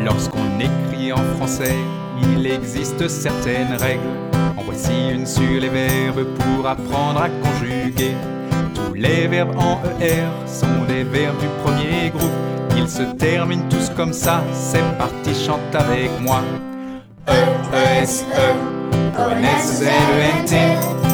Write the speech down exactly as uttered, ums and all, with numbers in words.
Lorsqu'on écrit en français, il existe certaines règles. En voici une sur les verbes pour apprendre à conjuguer. Tous les verbes en E R sont des verbes du premier groupe. Ils se terminent tous comme ça, c'est parti, chante avec moi. E, E, S, E, O, N, S, Z, E, N, T.